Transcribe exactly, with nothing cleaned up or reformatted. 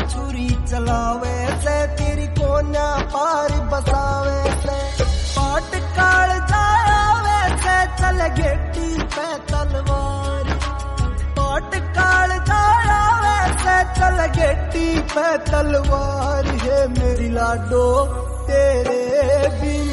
छुरी चलावे से, तेरी कोन्या पार बसावे से। पाट काल जावे से चल गेटी पे तलवार, पाट काल जावे से चल गेटी पे तलवार है। मेरी लाडो तेरे बिन